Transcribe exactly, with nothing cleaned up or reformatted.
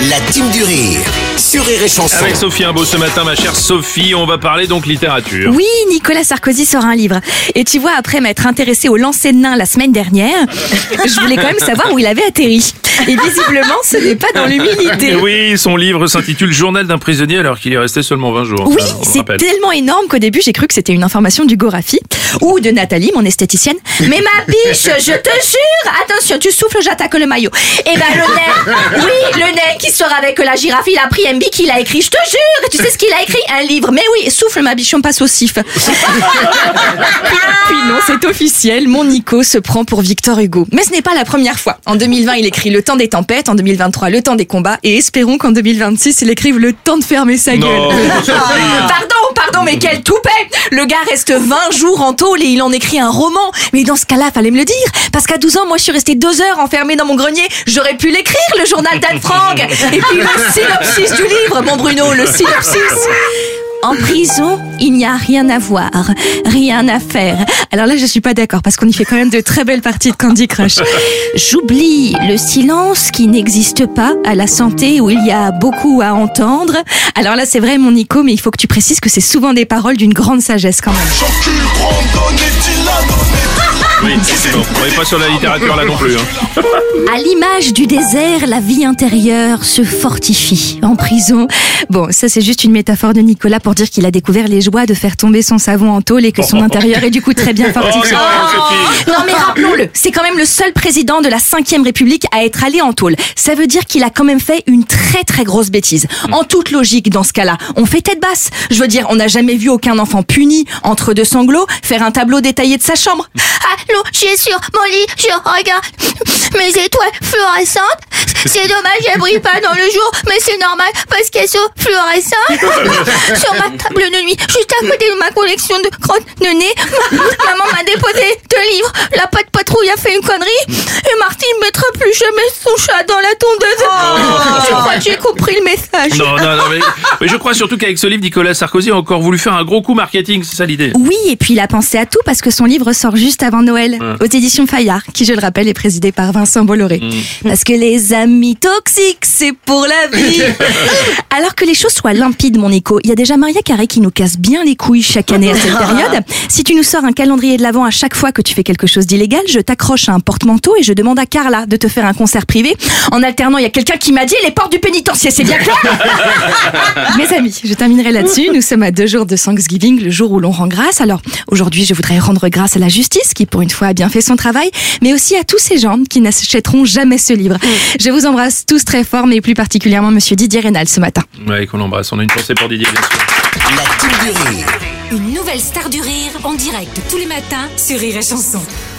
La team du rire sur Rire et Chanson. Avec Sophie Imbeau ce matin, ma chère Sophie, on va parler donc littérature. Oui, Nicolas Sarkozy sort un livre. Et tu vois, après m'être intéressée au lancer de nain la semaine dernière, je voulais quand même savoir où il avait atterri. Et visiblement, ce n'est pas dans l'humilité. Oui, son livre s'intitule Journal d'un prisonnier alors qu'il est resté seulement vingt jours. Oui, Enfin, c'est rappelle. tellement énorme qu'au début, j'ai cru que c'était une information du Gorafi ou de Nathalie, mon esthéticienne. Mais ma biche, je te jure, attention, tu souffles, j'attaque le maillot. Et ben le nain, oui, le nain qui sort avec la girafe, il a pris M B qu'il a écrit, je te jure. Et tu sais ce qu'il a écrit? Un livre. Mais oui, souffle ma biche, on passe au sif. Puis non, c'est officiel, mon Nico se prend pour Victor Hugo. Mais ce n'est pas la première fois. En deux mille vingt, il écrit Le temps des tempêtes, en deux mille vingt-trois, Le temps des combats, et espérons qu'en deux mille vingt-six, il écrive Le temps de fermer sa gueule. Non, Pardon, pardon, mais quel toupet! Le gars reste vingt jours en tôle et il en écrit un roman. Mais dans ce cas-là, fallait me le dire. Parce qu'à douze ans, moi, je suis restée deux heures enfermée dans mon grenier. J'aurais pu l'écrire, le journal d'Anne Frank. Et puis le synopsis du livre, mon Bruno, le synopsis. En prison, il n'y a rien à voir, rien à faire. Alors là, je suis pas d'accord parce qu'on y fait quand même de très belles parties de Candy Crush. J'oublie le silence qui n'existe pas à la santé où il y a beaucoup à entendre. Alors là, c'est vrai, mon Nico, mais il faut que tu précises que c'est souvent des paroles d'une grande sagesse quand même. oui, bon, on n'est pas sur la littérature là non plus. Hein. À l'image du désert, la vie intérieure se fortifie. En prison, bon, ça c'est juste une métaphore de Nicolas pour dire qu'il a découvert les joies de faire tomber son savon en tôle et que son intérieur est du coup très bien fortifié. Oh, non, Sophie. Non mais rappelons-le, c'est quand même le seul président de la cinquième République à être allé en tôle. Ça veut dire qu'il a quand même fait une très très grosse bêtise. En toute logique dans ce cas-là, on fait tête basse. Je veux dire, on n'a jamais vu aucun enfant puni entre deux sanglots faire un tableau détaillé de sa chambre. Allô, je suis sur mon lit, je regarde mes étoiles fluorescentes. C'est dommage, elles brillent pas dans le jour, mais c'est normal parce qu'elles sont fluorescentes. Sur ma table de nuit, juste à côté de ma collection de crottes de nez, maman m'a déposé deux livres. La patte patrouille a fait une connerie et Martine mettra plus jamais son chat dans la tondeuse. Oh. Je crois que j'ai compris le message. Non, non, non, mais, mais je crois surtout qu'avec ce livre, Nicolas Sarkozy a encore voulu faire un gros coup marketing, c'est ça l'idée. Oui, et puis il a pensé à tout parce que son livre sort juste avant Noël, Ouais. aux éditions Fayard, qui, je le rappelle, est présidé par Vincent Bolloré. Mmh. Parce que les amis toxiques, c'est pour la vie. Alors que les choses soient limpides, mon Nico, il y a déjà Maria Carré qui nous casse bien les couilles chaque année à cette période. Si tu nous sors un calendrier de l'Avent à chaque fois que tu fais quelque chose d'illégal, je t'accroche à un porte-manteau et je demande à Carla de te faire un concert privé. En alternant, il y a quelqu'un qui m'a dit les portes du pénitencier, c'est bien clair. Mes amis, je terminerai là-dessus. Nous sommes à deux jours de Thanksgiving, le jour où l'on rend grâce. Alors, aujourd'hui, je voudrais rendre grâce à la justice, qui pour une fois a bien fait son travail, mais aussi à tous ces gens qui n'achèteront jamais ce livre. Je vous embrasse tous très fort, mais plus particulièrement Monsieur Didier Rénal ce matin. Ouais, qu'on l'embrasse. On a une pensée pour Didier, bien sûr. La team du rire. Une nouvelle star du rire en direct tous les matins sur Rire et Chanson.